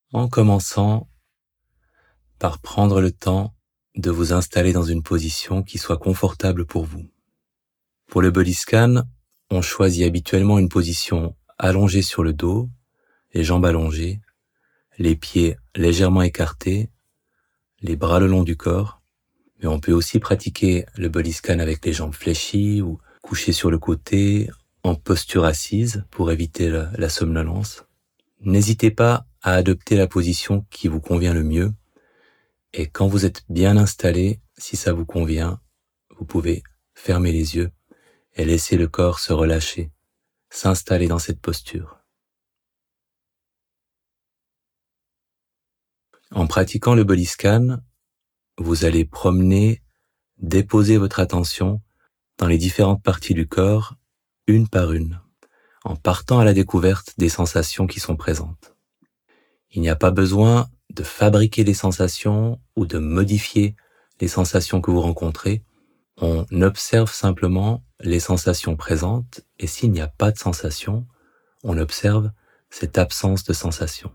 en commençant par prendre le temps de vous installer dans une position qui soit confortable pour vous. Pour le body scan, on choisit habituellement une position allongée sur le dos, les jambes allongées, les pieds légèrement écartés, les bras le long du corps, mais on peut aussi pratiquer le body scan avec les jambes fléchies ou couché sur le côté, en posture assise pour éviter la somnolence. N'hésitez pas à adopter la position qui vous convient le mieux. Et quand vous êtes bien installé, si ça vous convient, vous pouvez fermer les yeux et laisser le corps se relâcher, s'installer dans cette posture. En pratiquant le body scan, vous allez déposer votre attention dans les différentes parties du corps, une par une, en partant à la découverte des sensations qui sont présentes. Il n'y a pas besoin de fabriquer des sensations ou de modifier les sensations que vous rencontrez. On observe simplement les sensations présentes et s'il n'y a pas de sensation, on observe cette absence de sensation.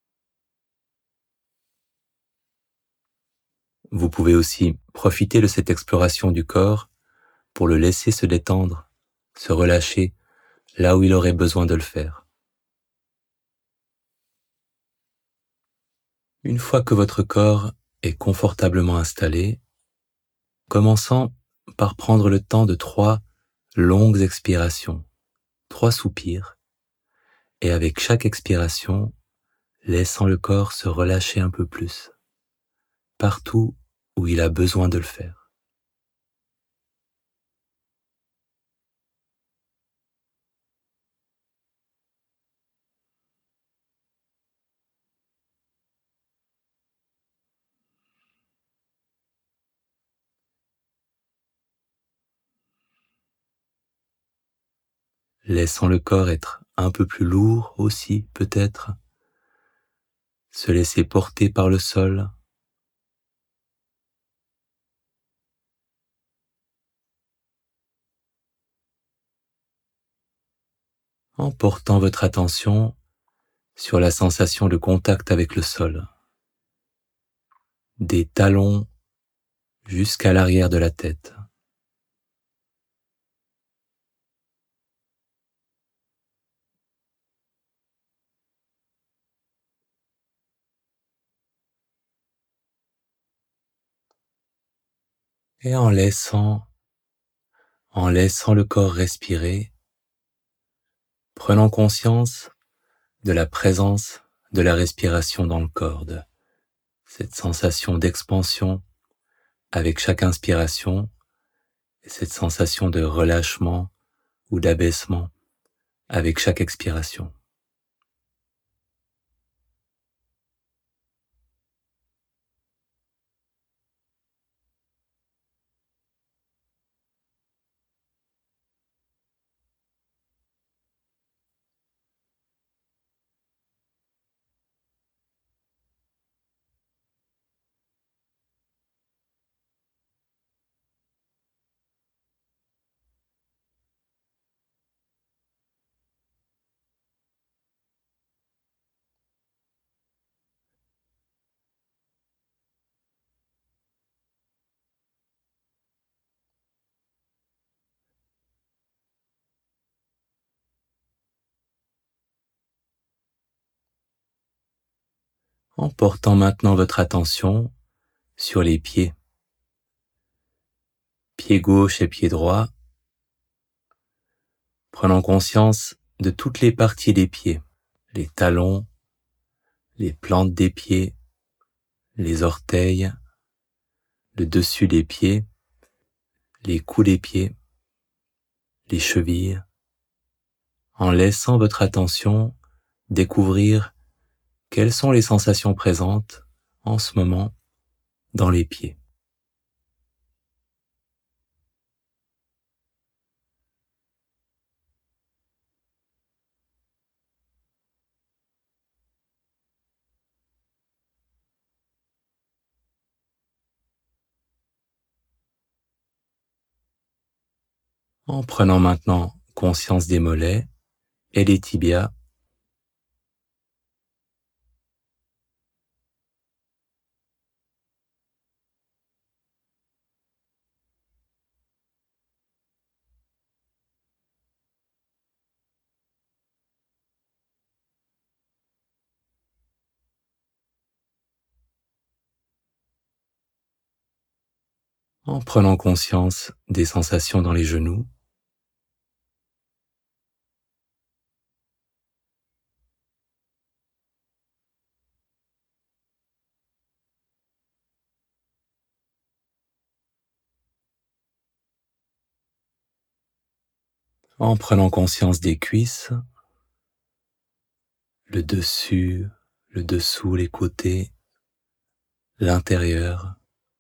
Vous pouvez aussi profiter de cette exploration du corps pour le laisser se détendre, se relâcher là où il aurait besoin de le faire. Une fois que votre corps est confortablement installé, commençons par prendre le temps de 3 longues expirations, 3 soupirs, et avec chaque expiration, laissant le corps se relâcher un peu plus, partout où il a besoin de le faire. Laissant le corps être un peu plus lourd aussi, peut-être, se laisser porter par le sol, en portant votre attention sur la sensation de contact avec le sol, des talons jusqu'à l'arrière de la tête. Et en laissant le corps respirer, prenant conscience de la présence de la respiration dans le corps, de cette sensation d'expansion avec chaque inspiration et cette sensation de relâchement ou d'abaissement avec chaque expiration. En portant maintenant votre attention sur les pieds, pied gauche et pied droit, prenant conscience de toutes les parties des pieds, les talons, les plantes des pieds, les orteils, le dessus des pieds, les coups des pieds, les chevilles, en laissant votre attention découvrir quelles sont les sensations présentes en ce moment dans les pieds. En prenant maintenant conscience des mollets et des tibias, en prenant conscience des sensations dans les genoux, en prenant conscience des cuisses, le dessus, le dessous, les côtés, l'intérieur,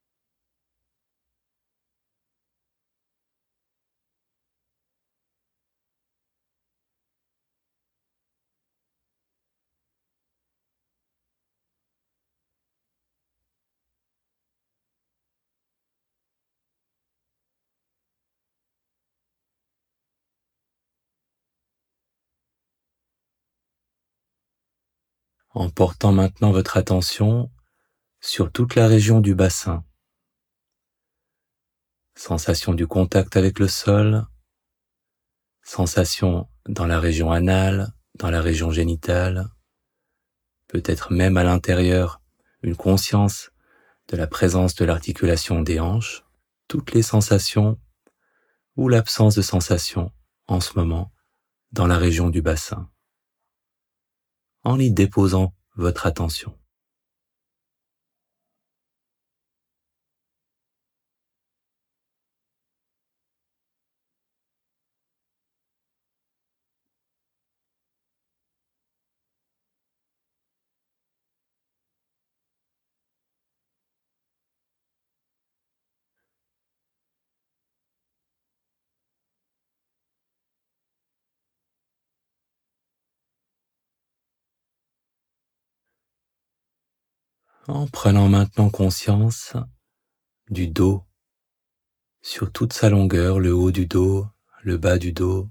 en portant maintenant votre attention sur toute la région du bassin. Sensation du contact avec le sol, sensation dans la région anale, dans la région génitale, peut-être même à l'intérieur, une conscience de la présence de l'articulation des hanches, toutes les sensations ou l'absence de sensations en ce moment dans la région du bassin, en y déposant votre attention. En prenant maintenant conscience du dos, sur toute sa longueur, le haut du dos, le bas du dos,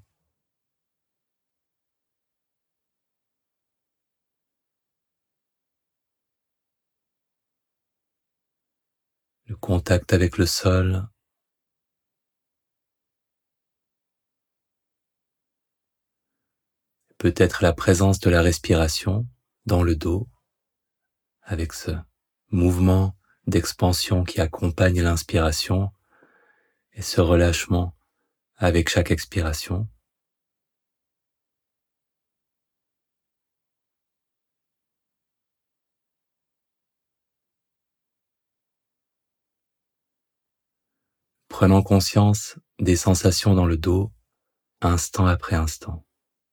le contact avec le sol, peut-être la présence de la respiration dans le dos, avec ce mouvement d'expansion qui accompagne l'inspiration et ce relâchement avec chaque expiration. Prenant conscience des sensations dans le dos, instant après instant.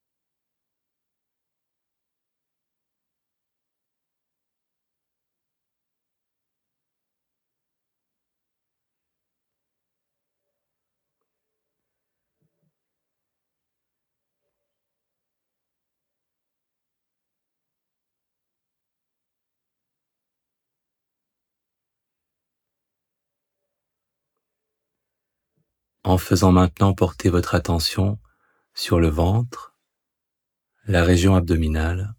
En faisant maintenant porter votre attention sur le ventre, la région abdominale,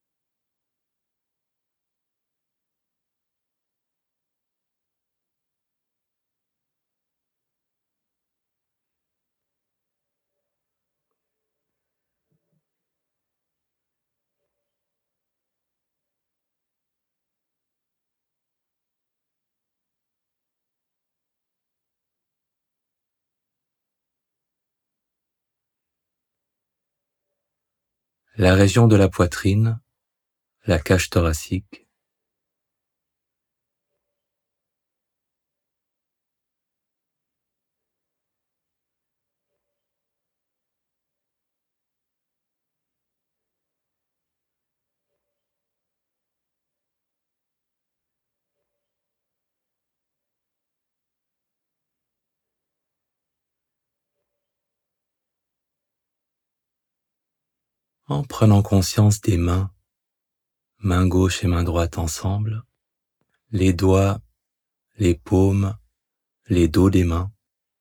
la région de la poitrine, la cage thoracique, en prenant conscience des mains, main gauche et main droite ensemble, les doigts, les paumes, les dos des mains,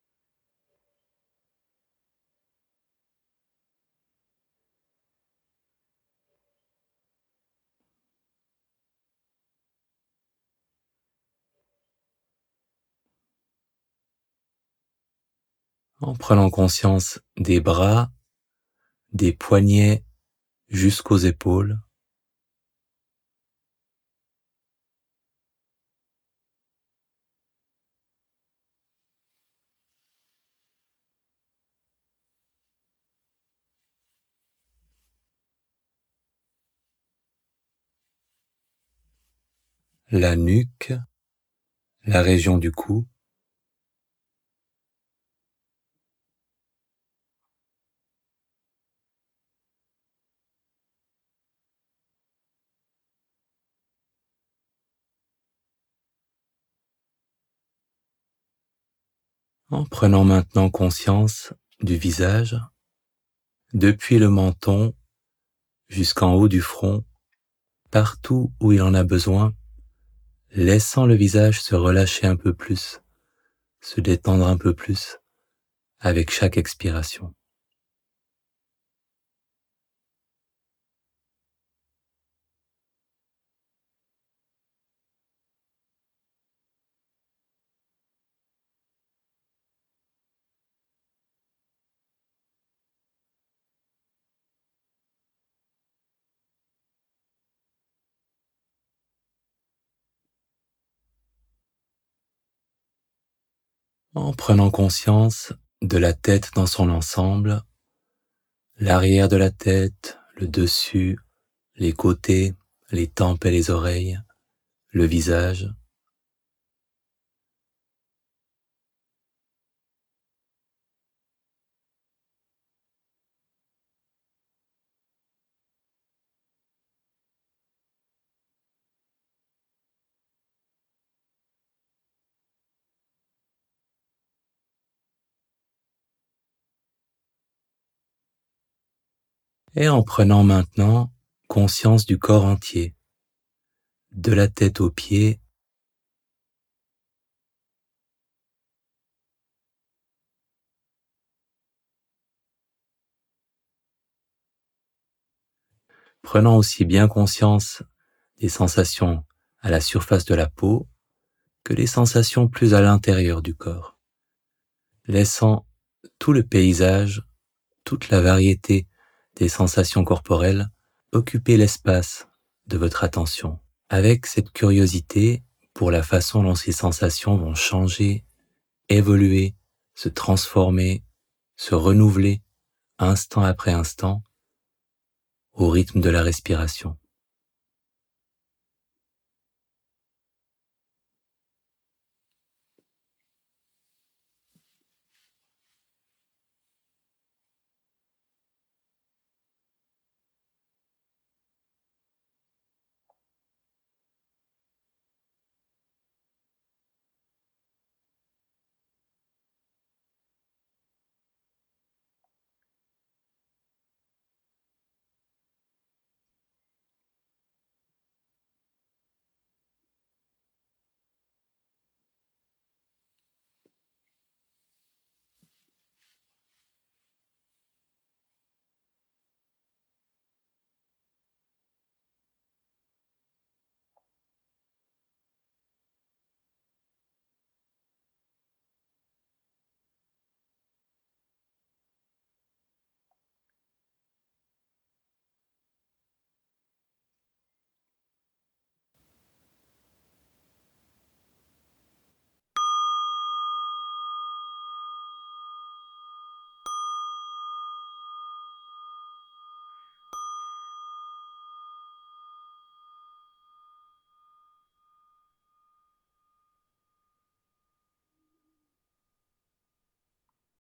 en prenant conscience des bras, des poignets jusqu'aux épaules, la nuque, la région du cou, en prenant maintenant conscience du visage, depuis le menton jusqu'en haut du front, partout où il en a besoin, laissant le visage se relâcher un peu plus, se détendre un peu plus avec chaque expiration. En prenant conscience de la tête dans son ensemble, l'arrière de la tête, le dessus, les côtés, les tempes et les oreilles, le visage. Et en prenant maintenant conscience du corps entier, de la tête aux pieds, prenant aussi bien conscience des sensations à la surface de la peau que les sensations plus à l'intérieur du corps, laissant tout le paysage, toute la variété des sensations corporelles occuper l'espace de votre attention, avec cette curiosité pour la façon dont ces sensations vont changer, évoluer, se transformer, se renouveler instant après instant au rythme de la respiration.